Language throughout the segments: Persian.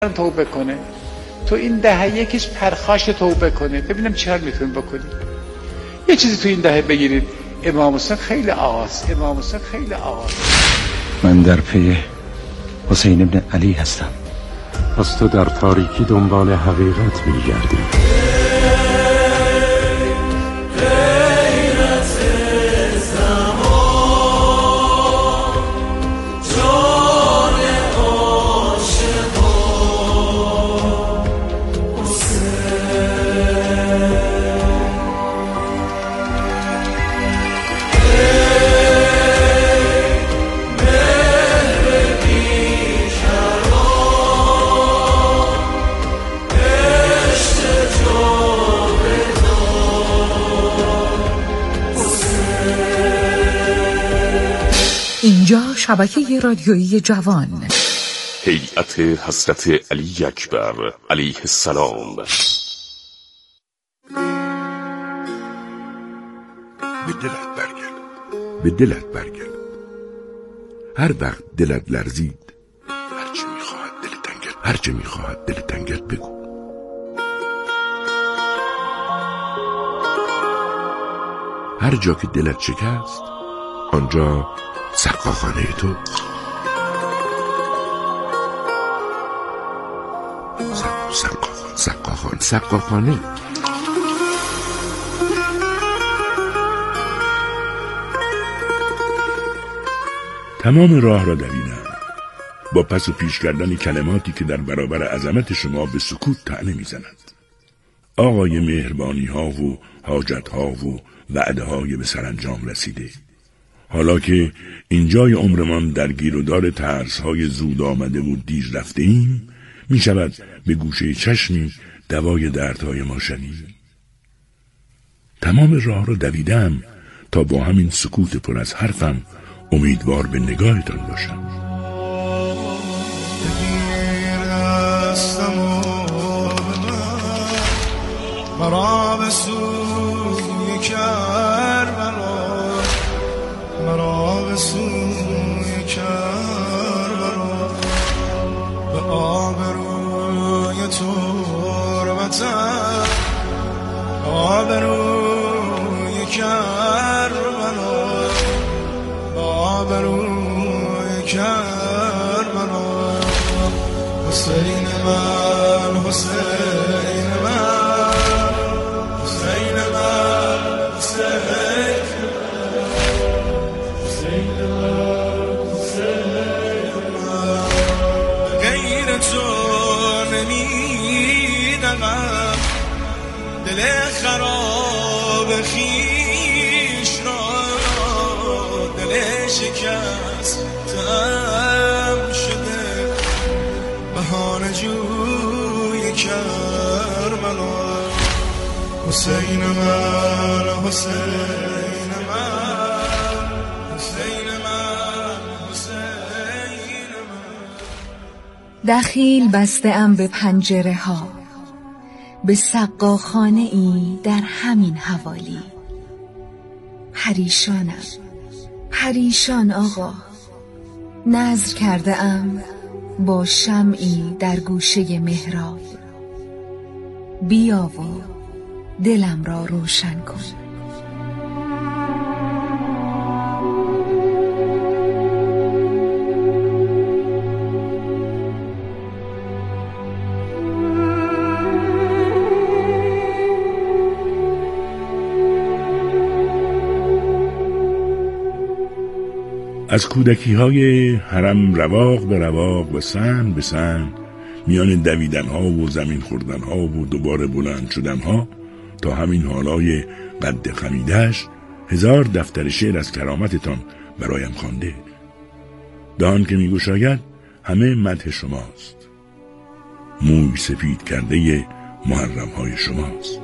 توبه کنه، تو این دهه یکیش پرخاش توبه کنه، ببینم چه کار میتونیم بکنیم. یه چیزی تو این دهه بگیرید، امام حسین خیلی آغاز، امام حسین خیلی آغاز. من در پی حسین ابن علی هستم. پس تو در تاریکی دنبال حقیقت میگردی. اینجا شبکه رادیویی جوان، هیئت حضرت علی اکبر علیه السلام. به دلت برگرد. هر وقت دلت لرزید، هرچه میخواهد دل تنگت بگو. هر جا که دلت شکست، آنجا سقاخانه تو. سقاخانه. تمام راه را دویدم، با پس و پیش کردن کلماتی که در برابر عظمت شما به سکوت طعنه میزند. آقای مهربانی ها و حاجت ها و وعده های به سرانجام رسیده. حالا که اینجای عمرمان در گیرودار ترس‌های زود آمده و دیر رفته ایم، می شود به گوشه چشمی دوای دردهای ما شنیم. تمام راه را دویدم تا با همین سکوت پر از حرفم امیدوار به نگاهتان باشم. مرا به سوی کربلا، مرا به سوی کربلا، به آبروی تربتم، آبروی کربلا، آبروی کربلا. حسین من، حسین من، حسین من، حسین من. غیر تو نمیدم دل خراب خیش را، دل شکستم شده بهانه جوی کربلا. حسین من، حسین من، حسین من، حسین من. دخیل بسته‌ام به پنجره ها، به سقاخانه ای در همین حوالی. پریشانم، پریشان آقا. نذر کرده ام با شمعی در گوشه محراب، بیا و دلم را روشن کن. از کودکی‌های حرم رواق به رواق و سن به سن، میان دویدن‌ها و زمین خوردن‌ها و دوباره بلند شدن‌ها تا همین حالای قد خمیده‌اش، 1000 دفتر شعر از کرامتتان برایم خوانده. دهان که میگشاید همه مدح شماست، موی سفید کرده محرم‌های شماست.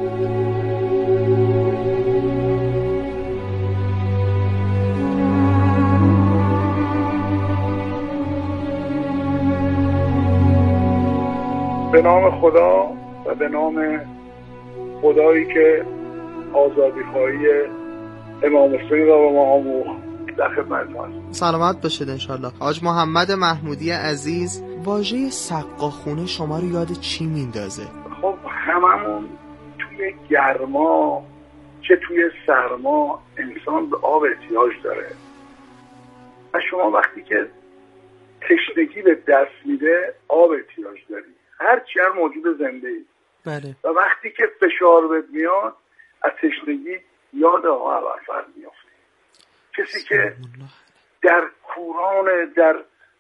به نام خدا و به نام خدایی که آزادی‌خواهی امام حسین را به ما آموخت، در خدمتتون هستم. سلامت باشید انشالله. حاج محمد محمودی عزیز واژه سقاخونه شما رو یاد چی میندازه؟ خب هممون توی گرما چه توی سرما انسان به آب احتیاج داره و شما وقتی که تشنگی به دست میده آب احتیاج داری، هرچی هر موجود زنده ای. بله. و وقتی که فشار بهت میاد از تشنگی یاد آقا ابوالفضل میافتی، کسی که در کوران، در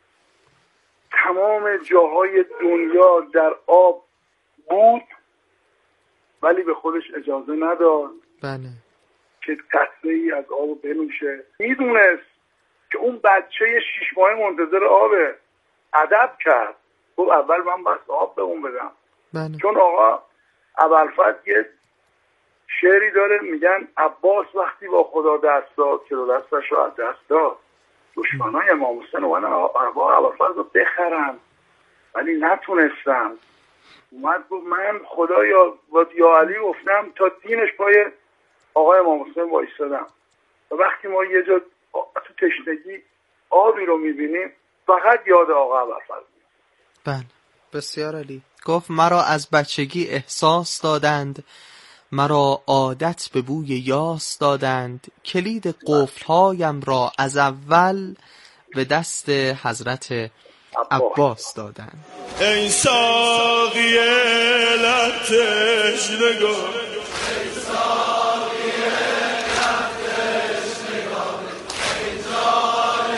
تمام جاهای دنیا در آب بود ولی به خودش اجازه نداد بله. که قطره ای از آب بنوشه. میدونست که اون بچه 6 ماهه منتظر آبه، ادب کرد، گفت اول من بس آب به اون بدم. بله. چون آقا ابوالفضل یه شعری داره میگن عباس وقتی با خدا دست داد که دستش رو از دست داد، دشمنای امام حسین اومدن آقا ابوالفضل رو بخرن ولی نتونستن. اومد گفت من خدا یا علی گفتم تا دینش پای آقا امام حسین وایسادم. و وقتی ما یه جا تو تشنگی آبی رو میبینیم فقط یاد آقا ابوالفضل. بله بسیار عالی. گفت مرا از بچگی احساس دادند، مرا عادت به بوی یاس دادند، کلید قفل‌هایم را از اول به دست حضرت عباس دادند. ای ساقی لب تشنگان، ای ساقی لب تشنگان، ای جان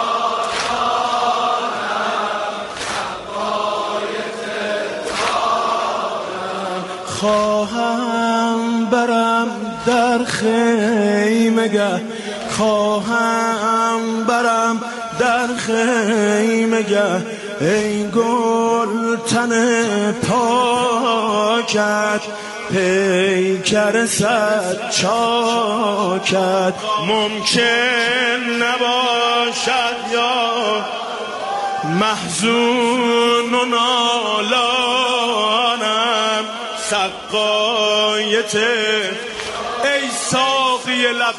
جانم حقایق جانم، خواهم برم در خیمگه، خواهم برم در خیمگه، ای گل تن پاکت، پیکر صد چاکت، ممکن نباشد یا محزون و نالانم، سقایت ای ساقی لب.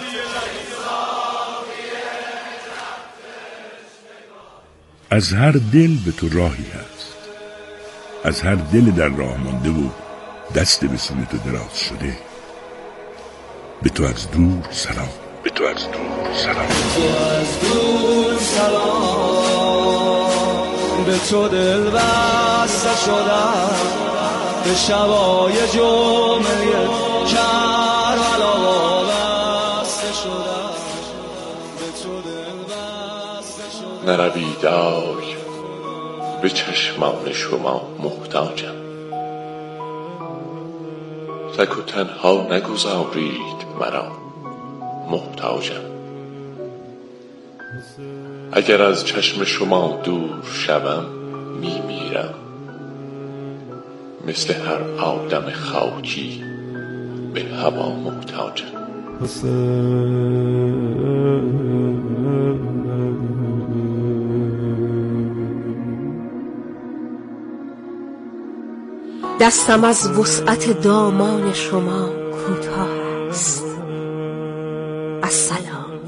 از هر دل به تو راهی هست، از هر دل در راه مانده و دست به سوی تو دراز شده، به تو از دور سلام، به تو از دور سلام، به تو از دور سلام، به تو دل بسته شدم، به شبای جمعه کربلا بسته شدم، به تو دل بسته شدم. نروید آی به چشمان شما محتاجم، تک و تنها نگذارید مرا محتاجم. اگر از چشم شما دور شوم میمیرم، مثل هر آدم خاکی به هوا محتاجم. دستم از وسعت دامان شما کوتاه است. السلام،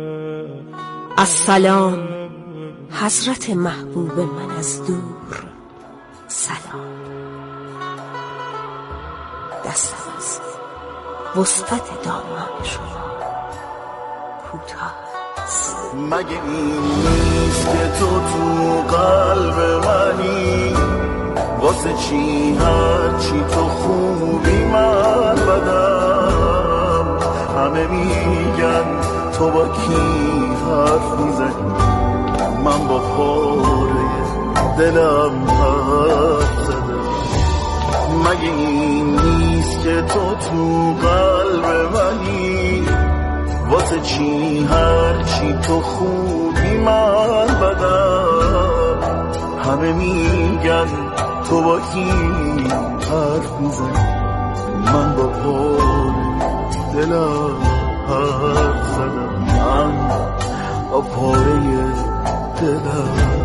السلام حضرت محبوب من از دور، سلام. دستم از وسعت دامان شما کوتاه است. مگه این نیست که تو قلب منی، واسه چی هرچی تو خوبی من بدم، همه میگن تو با کی حرف میزنی، من با پاره دلم حرف زدم. مگه این نیست که تو قلب منی، واسه چی هرچی تو خوبی من بدم، همه میگن تو با کی حرف میزنی، من با پاره دلم حرف زدم، من با پاره دلم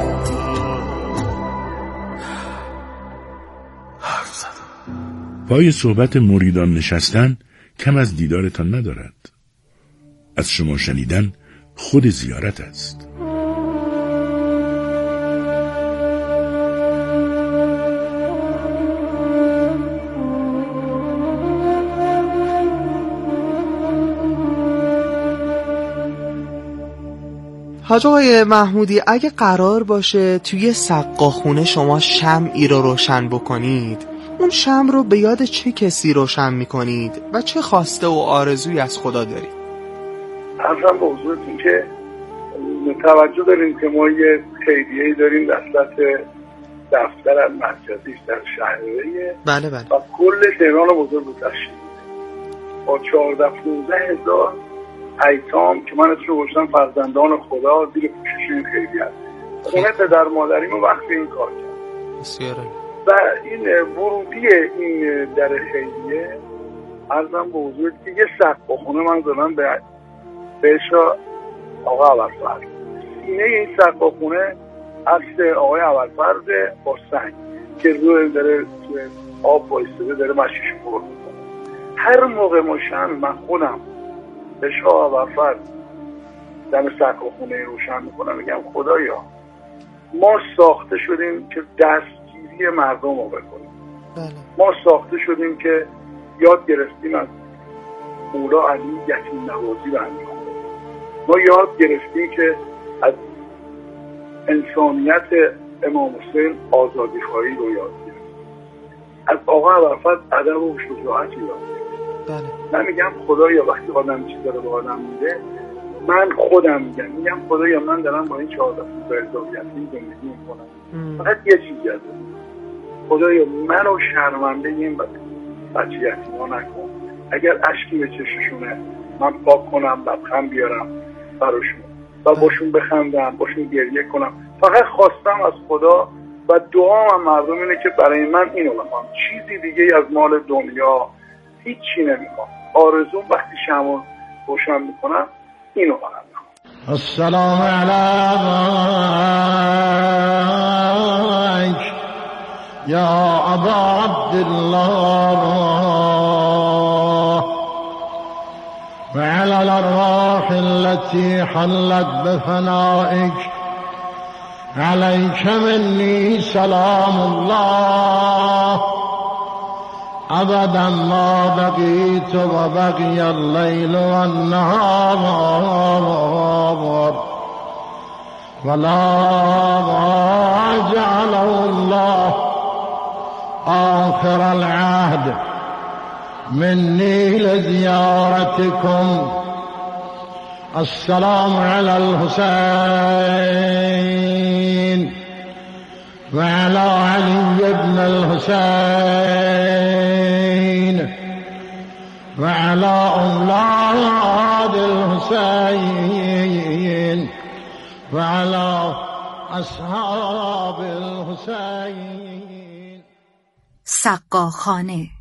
حرف زدم. پای صحبت مریدان نشستن کم از دیدارتان ندارد، از شما شنیدن خود زیارت است. حاج آقای محمودی، اگه قرار باشه توی سقاخونه شما شمعی رو روشن بکنید، اون شمع رو به یاد چه کسی روشن میکنید و چه خواسته و آرزویی از خدا دارید؟ ارزم به حضورتون که توجه داریم که ما یه خیریه‌ای داریم دفتر مرکزیش در شهریه. بله بله. و کل تهران بزرگ رو تشکیل با 14-15 هزار ایتام که من اسمش رو گذاشتم فرزندان خدا زیر پوشش این خیریه. خونه پدر مادریمو وقت این کار کرد. بسیار. و این ورودی این در خیریه عرضم به حضورت که یه سقاخونه من زدم بهش آقا اولفرد. سینه این سقاخونه عکس آقای اولفرد با سنگ که روی داره آب بایستده داره مشیش برد میکنه. هر موقع ما من خودم به شاه اولفرد دم سقاخونه روشن میکنم میگم خدایا ما ساخته شدیم که دستگیری مردم رو بکنیم. ما ساخته شدیم که یاد گرفتیم از مولا علی یتیم نوازی رو انجام بدیم. ما یاد گرفتیم که از انسانیت امام حسین آزادی خواهی رو یاد گرفتیم. از آقا اولفرد ادب و شجاعت یاد گرفتیم. من میگم خدایا وقتی آدم چیز داره به آدم میده، من خودم میگم خدایا من دارم با این 14 یتیم زندگی میکنم. فقط یه چیزی هست، خدایا منو شرمنده این بچه یتیما نکن. اگر اشکی به چششونه من پاک کنم، لبخند بیارم براشون و باشون بخندم، باشون گریه کنم. فقط خواستم از خدا و دعا هم مردم اینه که برای من اینو بخوام، چیزی دیگه از مال دنیا هیچی نمیخوام. آرزوم وقتی شمع روشن میکنم اینو بخوام. السلام علیک یا ابا عبدالله وعلى الأرواح التي حلت بفنائك عليك مني سلام الله أبدا ما بقيت وبقي الليل والنهار ولا جعله الله آخر العهد مني لزيارتكم. السلام على الحسين وعلى علي بن الحسين وعلى أولاد الحسين وعلى أصحاب الحسين. سقاخانه.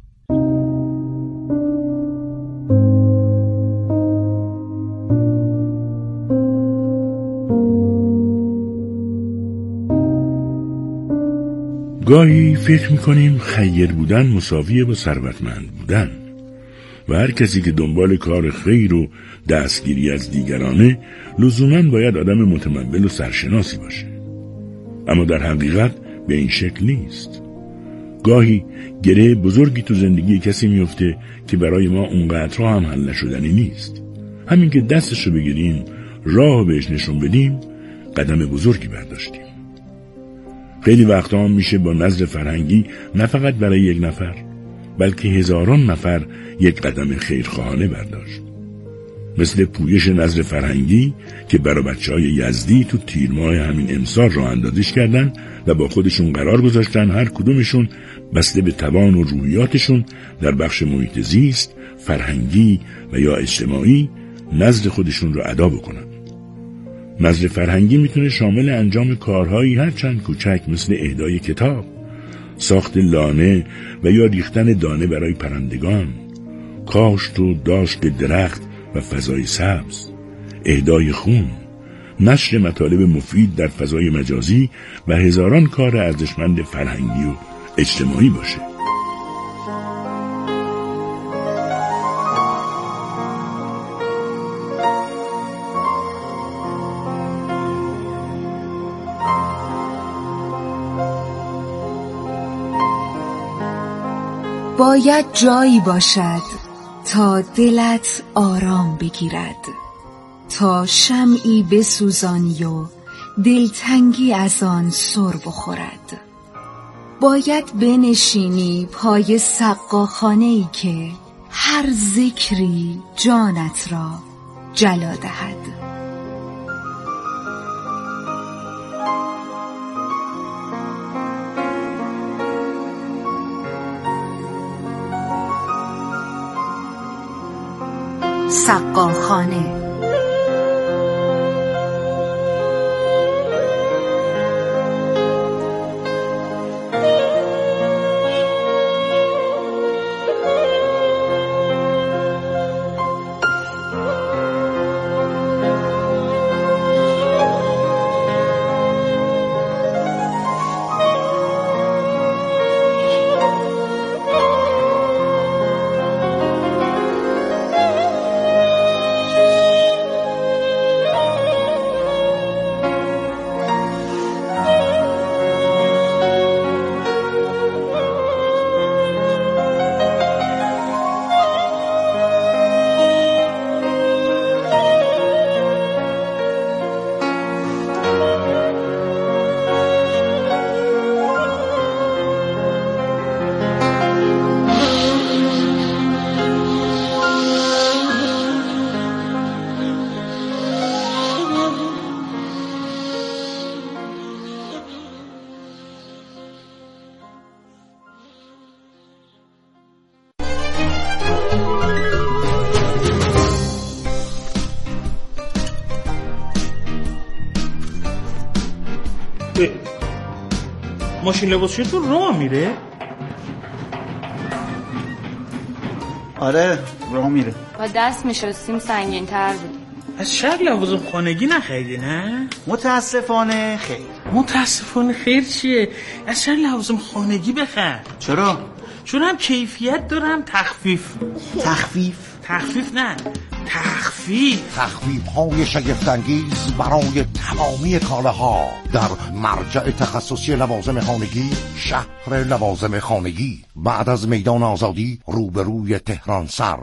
گاهی فکر میکنیم خیر بودن مساویه با ثروتمند بودن و هر کسی که دنبال کار خیر و دستگیری از دیگرانه لزوماً باید آدم متمول و سرشناسی باشه. اما در حقیقت به این شکل نیست. گاهی گره بزرگی تو زندگی کسی میفته که برای ما اونقدر هم حل نشدنی نیست. همین که دستشو بگیریم، راه بهش نشون بدیم، قدم بزرگی برداشتیم. خیلی وقتا هم میشه با نظر فرهنگی نه فقط برای یک نفر بلکه هزاران نفر یک قدم خیرخواهانه برداشت. مثل پویش نظر فرهنگی که برای بچه‌های یزدی تو تیر ماه همین امسال راه اندازیش کردن و با خودشون قرار گذاشتن هر کدومشون بسته به توان و روحیاتشون در بخش محیط زیست، فرهنگی و یا اجتماعی نظر خودشون رو ادا بکنن. نظر فرهنگی میتونه شامل انجام کارهایی هرچند کوچک مثل اهدای کتاب، ساخت لانه و یا ریختن دانه برای پرندگان، کاشت و داشت درخت و فضای سبز، اهدای خون، نشر مطالب مفید در فضای مجازی و هزاران کار ارزشمند فرهنگی و اجتماعی باشه. باید جایی باشد تا دلت آرام بگیرد، تا شمعی بسوزانی و دلتنگی از آن سر بخورد. باید بنشینی پای سقاخانه‌ای که هر ذکری جانت را جلا دهد. سقاخانه. ماشین لباسشویی راه میره؟ آره راه میره. با دست میشستیم سنگین تر بود. از شهر لوازم خانگی نخریدی نه؟ متاسفانه خیر. متاسفانه خیر چیه؟ از شهر لوازم خانگی بخر. چرا؟ چون هم کیفیت دارم تخفیف نه تخفیف‌های شگفت‌انگیز برای تمامی کالاها در مرجع تخصصی لوازم خانگی، شهر لوازم خانگی، بعد از میدان آزادی روبروی تهران سر.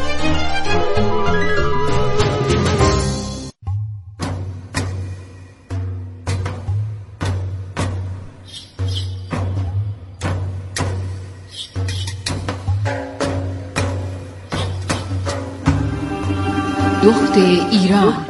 دخت ایران.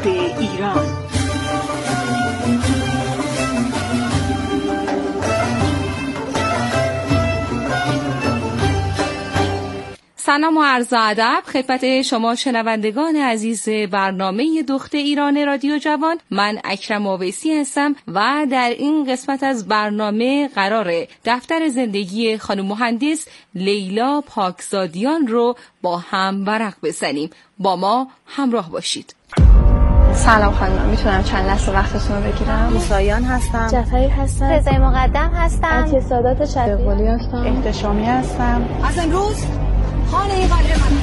سلام و عرض ادب خدمت شما شنوندگان عزیز برنامه دخت ایران رادیو جوان. من اکرم اویسی هستم و در این قسمت از برنامه قراره دفتر زندگی خانم مهندس لیلا پاکزادیان رو با هم ورق بزنیم. با ما همراه باشید. سلام خانم، میتونم چند لحظه وقتتون رو بگیرم؟ موساییان هستم. جعفری هستم. رضای مقدم هستم. اعتصادات شفیقلی هستم. احتشامی هستم. از امروز خانه این قلعه من.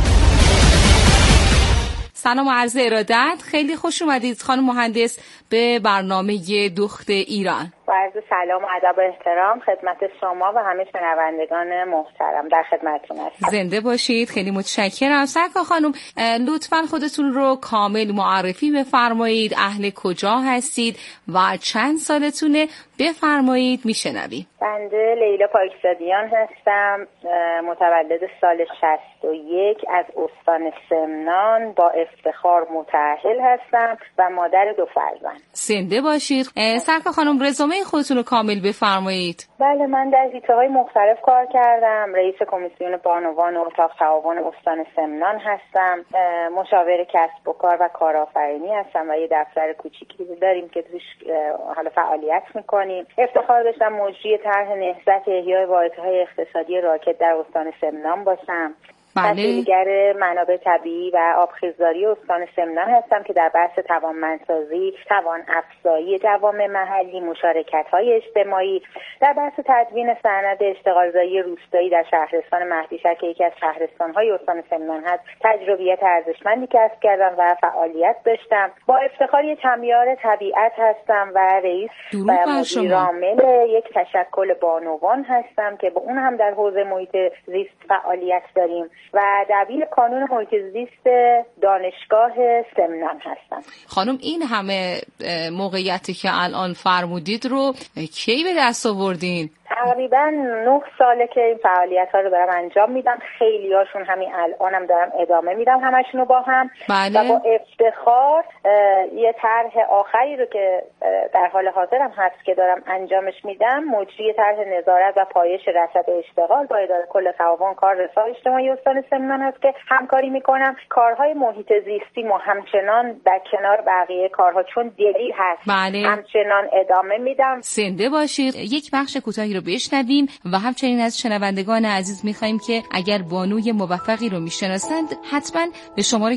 سلام و عرض ارادت. خیلی خوش اومدید خانم مهندس به برنامه دخت ایران. با عرض سلام و ادب و احترام خدمت شما و همه شنوندگان محترم، در خدمتتون هستم. زنده باشید. خیلی متشکرم. سرکار خانم لطفاً خودتون رو کامل معرفی بفرمایید. اهل کجا هستید و چند سالتونه؟ بفرمایید، میشنویم. بنده لیلا پاکزادیان هستم، متولد سال 61 از استان سمنان، با افتخار متأهل هستم و مادر 2 فرزند. زنده باشید. سرکار خانم رزومه خودتون رو کامل بفرمایید. بله، من در حیطه‌های مختلف کار کردم. رئیس کمیسیون بانوان اتاق تعاون استان سمنان هستم، مشاور کسب و کار و کارآفرینی هستم و یه دفتر کوچیکی داریم که توش حالا فعالیت میکنیم. افتخار داشتم مجری طرح نهضت احیای واحدهای اقتصادی راکد در استان سمنان باشم. مسئولگر منابع طبیعی و آبخیزداری استان سمنان هستم که در بحث توانمندسازی، توان افزایی جوامع محلی، مشارکت‌های اجتماعی، در بحث تدوین سند اشتغالزایی روستایی در شهرستان مهدیشهر که یکی از شهرستان‌های استان سمنان هست، تجربیات ارزشمندی کسب کردم و فعالیت داشتم. با افتخار یک کمیار طبیعت هستم و رئیس و مدیر عامل یک تشکل بانوان هستم که با اون هم در حوزه محیط زیست فعالیت داریم. و دبیر کانون محیط زیست دانشگاه سمنان هستم. خانم این همه موقعیتی که الان فرمودید رو کی به دست آوردین؟ تقریبا 9 ساله که این فعالیت‌ها رو دارم انجام میدم. خیلی هاشون همین الانم دارم ادامه میدم همشونو با هم. بله. و با افتخار یه طرح آخری رو که در حال حاضرم هست که دارم انجامش میدم، مجری طرح نظارت و پایش رصد اشتغال با اداره کل تعاون کار رفاه اجتماعی استان سمنان هست که همکاری میکنم. کارهای محیط زیستی ما همچنان در کنار بقیه کارها چون دلیل هست بله. همچنان ادامه میدم. زنده باشید. یک بخش کوتاهی رو بشنویم و همچنین از شنوندگان عزیز میخوایم که اگر بانوی موفقی رو میشناسند حتما به شماره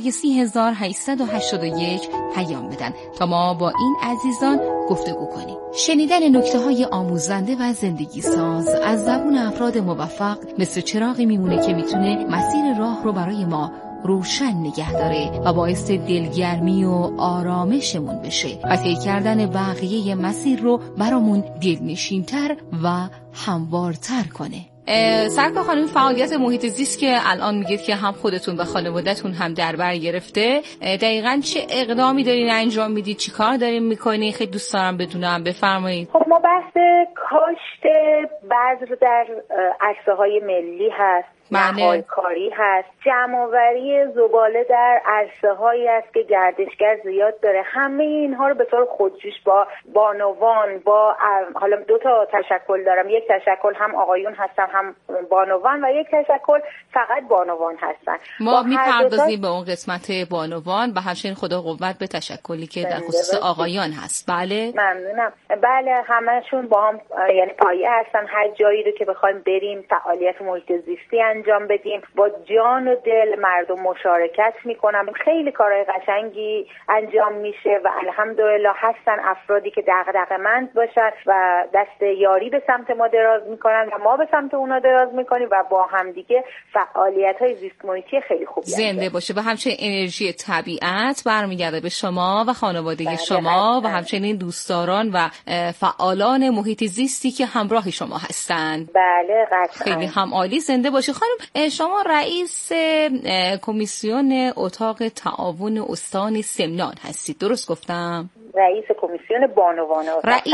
3881 پیام بدن تا ما با این عزیزان گفتگو کنیم. شنیدن نکته‌های آموزنده و زندگی ساز از زبون افراد موفق مثل چراغی میمونه که میتونه مسیر راه رو برای ما روشن نگه داره و باعث دلگرمی و آرامشمون بشه و طی کردن بقیه مسیر رو برامون دلنشین‌تر و هموارتر کنه. سرکار خانم، فعالیت محیط زیست که الان میگید که هم خودتون و خانواده‌تون هم در بر گرفته، دقیقاً چه اقدامی دارین انجام میدید؟ چی کار دارین میکنین؟ خیلی دوست دارم بدونم، بفرمایید. خب ما بحث کاشت بذر در عرصه‌های ملی هست، نهال کاری هست، جمع‌آوری زباله در عرصه‌هایی است که گردشگر زیاد داره. همه اینها رو به طور خودجوش با بانوان، با حالا 2 تا تشکل دارم، یک تشکل هم آقایون هستن هم بانوان و یک تشکل فقط بانوان هستن. ما میپردازیم به اون قسمت بانوان و همچنین خدا قوت به تشکلی که در خصوص آقایان هست. بله ممنونم. بله همشون با هم یعنی پایه هستن. هر جایی رو که بخوایم بریم فعالیت محیط زیستی انجام بدیم با جان و دل مردم مشارکت میکنن. خیلی کارهای قشنگی انجام میشه و الحمدلله هستن افرادی که دغدغه‌مند باشن و دست یاری به سمت ما دراز میکنن و ما به سمت اونا دراز میکنیم و با هم دیگه فعالیت‌های زیست محیطی خیلی خوبی زنده باشه و همچنین انرژی طبیعت برمیگرده به شما و خانواده شما و همچنین دوستداران و فعالان محیط زیستی که همراه شما هستند. بله قطعاً. خیلی هم عالی. زنده باشی خانم. شما رئیس کمیسیون اتاق تعاون استان سمنان هستید، درست گفتم؟ رئیس کمیسیون بانوان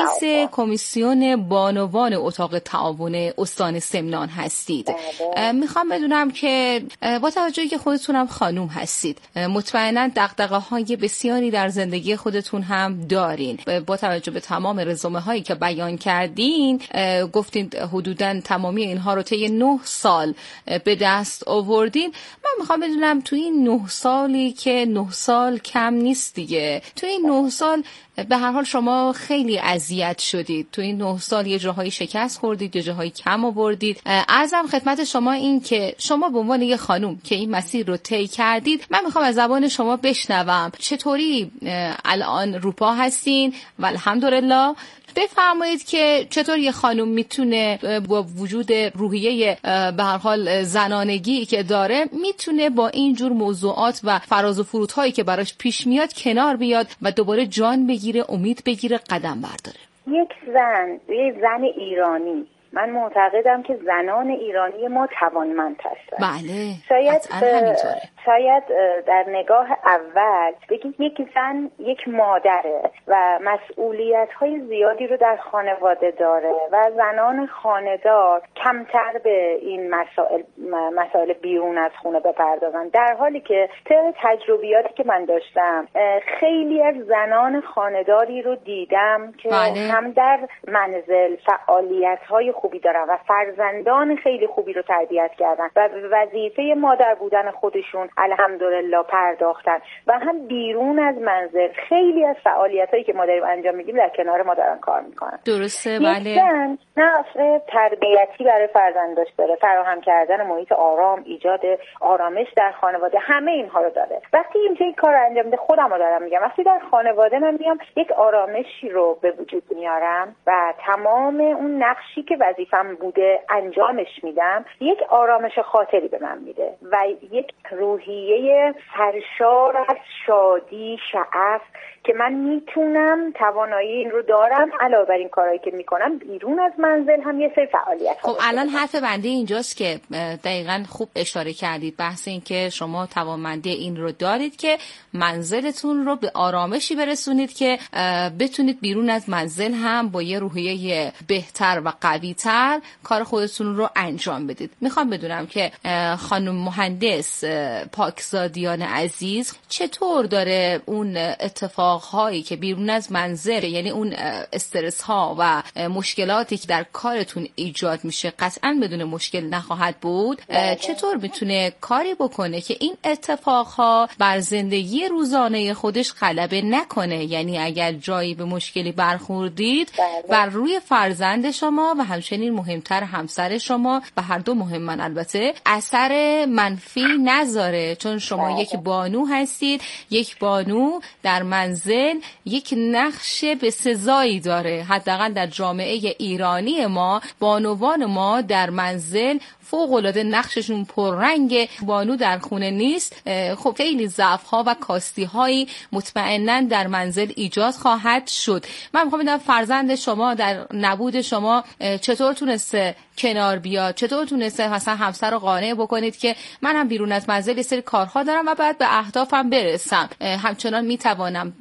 اتاق تعاون استان سمنان هستید. میخوام بدونم که با توجهی که خودتونم خانوم هستید، مطمئنا دغدغه‌های بسیاری در زندگی خودتون هم دارین. با توجه به تمام رزومه هایی که بیان کردین، گفتین حدوداً تمامی اینها رو طی 9 سال به دست آوردین. من میخوام بدونم تو این 9 سالی که 9 سال کم نیست دیگه، تو این 9 سال به هر حال شما خیلی اذیت شدید. تو این 9 سال یه جاهایی شکست خوردید، یه جاهایی کم آوردید. عرضم خدمت شما این که شما به عنوان یه خانوم که این مسیر رو طی کردید، من میخوام از زبان شما بشنوم چطوری الان روپا هستین و الحمدلله. بفرمایید که چطور یه خانم میتونه با وجود روحیه به هر حال زنانگی که داره میتونه با این جور موضوعات و فراز و فرودهایی که براش پیش میاد کنار بیاد و دوباره جان بگیره، امید بگیره، قدم برداره. یه زن ایرانی، من معتقدم که زنان ایرانی ما توانمند هستن. بله. شاید در نگاه اول بگید یک زن یک مادره و مسئولیت‌های زیادی رو در خانواده داره و زنان خانه‌دار کمتر به این مسائل بیرون از خونه بپردازن، در حالی که طبق تجربیاتی که من داشتم خیلی از زنان خانه‌داری رو دیدم که هم در منزل فعالیت‌های خوبی دارن و فرزندان خیلی خوبی رو تربیت کردن و وظیفه مادر بودن خودشون الحمدلله پرداختن و هم بیرون از منزل خیلی از فعالیتایی که ما داریم انجام میدیم در کنار ما دارن کار میکنن. درسته. بله. زن نقش تربیتی برای فرزنداش داره، فراهم کردن محیط آرام، ایجاد آرامش در خانواده، همه اینها رو داره. وقتی این کار رو انجام میده، خودم رو دارم میگم، وقتی در خانواده من میام یک آرامشی رو به وجود میارم و تمام اون نقشی که وظیفم بوده انجامش میدم، یک آرامش خاطری به من میده و یک روح روحیه سرشار از شادی، شعف که من میتونم توانایی این رو دارم علاوه بر این کارهایی که میکنم بیرون از منزل هم یه سری فعالیت. خب الان حرف بنده اینجاست که دقیقاً خوب اشاره کردید، بحث این که شما توانمندی این رو دارید که منزلتون رو به آرامشی برسونید که بتونید بیرون از منزل هم با یه روحیه بهتر و قوی‌تر کار خودتون رو انجام بدید. میخوام بدونم که خانم مهندس پاکزادیان عزیز چطور داره اون اتفاقهایی که بیرون از منزل، یعنی اون استرس ها و مشکلاتی که در کارتون ایجاد میشه قطعاً بدون مشکل نخواهد بود، چطور میتونه کاری بکنه که این اتفاقها بر زندگی روزانه خودش غلبه نکنه؟ یعنی اگر جایی به مشکلی برخوردید بر روی فرزند شما و همچنین مهمتر همسر شما و هر دو مهمن البته اثر منفی نذاره، چون شما یک بانو هستید. یک بانو در منزل یک نقش به سزایی داره. حداقل در جامعه ایرانی ما بانوان ما در منزل فوق‌العاده نقششون پررنگ. بانو در خونه نیست، خب خیلی ضعف‌ها و کاستی‌هایی مطمئناً در منزل ایجاد خواهد شد. من می‌خوام بدونم فرزند شما در نبود شما چطور تونسته کنار بیاد، چطور تونسته مثلا همسر رو قانع بکنید که من هم بیرون از منزل یه سری کارها دارم و بعد به اهدافم برسم، همچنان میتوانم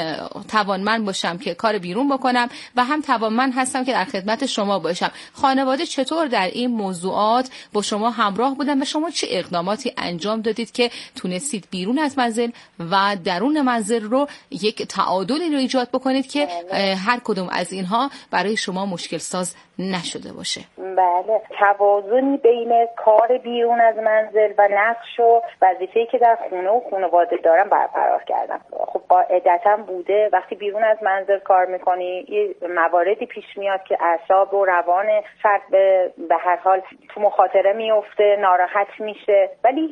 توانمند باشم که کار بیرون بکنم و هم توانمند هستم که در خدمت شما باشم. خانواده چطور در این موضوعات با شما همراه بودن و شما چه اقداماتی انجام دادید که تونستید بیرون از منزل و درون منزل رو یک تعادلی رو ایجاد بکنید که هر کدوم از اینها برای شما مشکل ساز نشده باشه؟ بله، توازنی بین کار بیرون از منزل و نقش و وظیفه‌ای که در خونه و خانواده دارم برقرار کردم. خب قاعدتاً بوده وقتی بیرون از منزل کار میکنی یه مواردی پیش میاد که اعصاب و روان فرد به هر حال تو مخاطره میفته، ناراحت میشه، ولی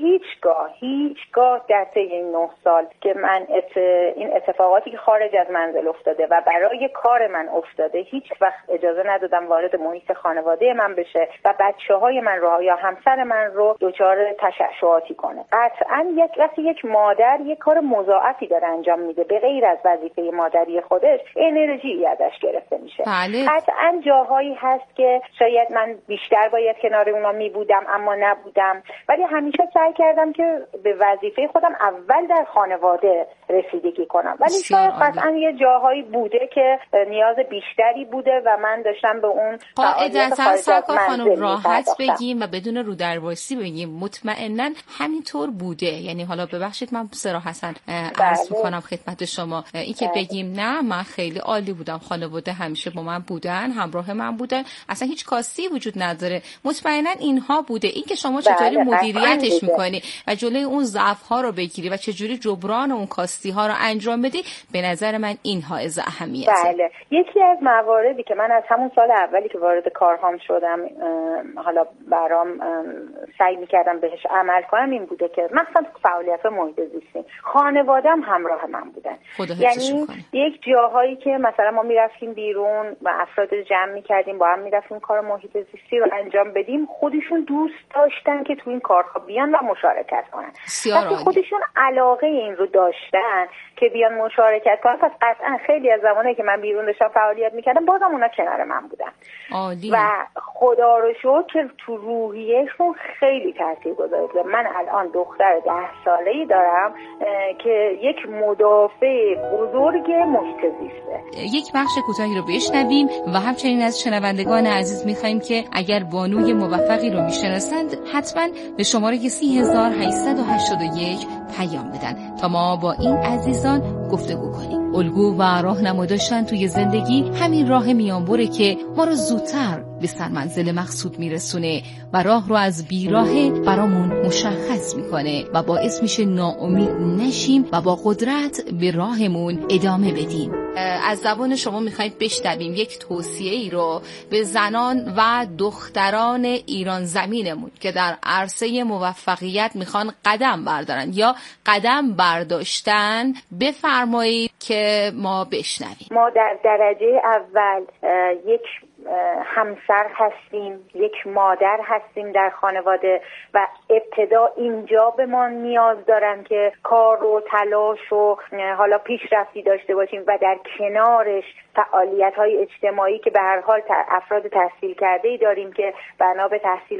هیچگاه در طی این 9 سال که من این اتفاقاتی که خارج از منزل افتاده و برای کار من افتاده هیچ وقت اجازه ندادم وارد محیط خانواده من بشه و بچه‌های من رو یا همسر من رو دچار تشعشعاتی کنه. قطعاً یک مادر یک کار مضاعفی داره انجام میده، به غیر از وظیفه مادری خودش انرژی ازش گرفته میشه. بله. قطعاً جاهایی هست که شاید من بیشتر باید کنار اونا میبودم اما نبودم، ولی همیشه سعی کردم که به وظیفه خودم اول در خانواده رسیدگی کنم، ولی شاید قطعاً یه جاهایی بوده که نیاز بیشتری بوده و من داشتم به اون قاعدتاً سرکار خانم راحت بگیم و بدون رو درواسی بگیم مطمئناً همینطور بوده. یعنی حالا ببخشید من صراحتاً عرض می‌کنم خدمت شما این که بگیم نه من خیلی عالی بودم، خانواده همیشه با من بودن، همراه من بودن، اصلا هیچ کاستی وجود نداره. مطمئناً اینها بوده. این که شما چطوری مدیریتش می‌کنی و جلوی اون ضعف‌ها رو بگیری و چجوری جبران اون کاستی‌ها رو انجام بدی، به نظر من اینها از اهمیته. بله، یکی از مواردی که من از همون سال اولی که وارد کارهام شدم حالا برام سعی می‌کردم بهش عمل کنم این بوده که مثلا فعالیت محیط زیستی خانواده‌ام همراه من بودن. یعنی یک جاهایی که مثلا ما میرفتیم بیرون و افراد جمع می‌کردیم با هم میرفتیم کار محیط زیستی رو انجام بدیم، خودشون دوست داشتن که تو این کارها بیان و مشارکت کنن. وقتی خودشون علاقه این رو داشتن که بیان مشارکت کنن، پس قطعا خیلی از زمانی که من بیرون داشتم فعالیت می‌کردم بازم اونا کنار من بودن. عالی. و خدا رو شکر که تو روحیه‌شون خیلی تاثیر گذاشته. من الان دختر 10 ساله‌ای دارم که یک مدافع بزرگ محیط زیسته. یک بخش کوتاهی رو بشنویم و همچنین از شنوندگان عزیز می‌خوایم که اگر بانوی موفقی رو می‌شناسند حتما به شماره 3881 پیام بدن تا ما با این عزیزان گفتگو کنیم. الگو و راهنموداشن توی زندگی همین راه میانبره که ما رو زودتر به سرمنزل مقصود میرسونه و راه رو از بیراهه برامون مشخص میکنه و باعث میشه ناامید نشیم و با قدرت به راهمون ادامه بدیم. از زبان شما میخواید بشنویم یک توصیه ای رو به زنان و دختران ایران زمینمون که در عرصه موفقیت میخوان قدم بردارن یا قدم برداشتن بفرمایید که ما بشنویم. ما در درجه اول یک همسر هستیم، یک مادر هستیم در خانواده و ابتدا اینجا به ما نیاز دارن که کار و تلاش و حالا پیشرفتی داشته باشیم و در کنارش فعالیت‌های اجتماعی که به هر حال افراد تحصیل کرده‌ای داریم که بنا به تحصیل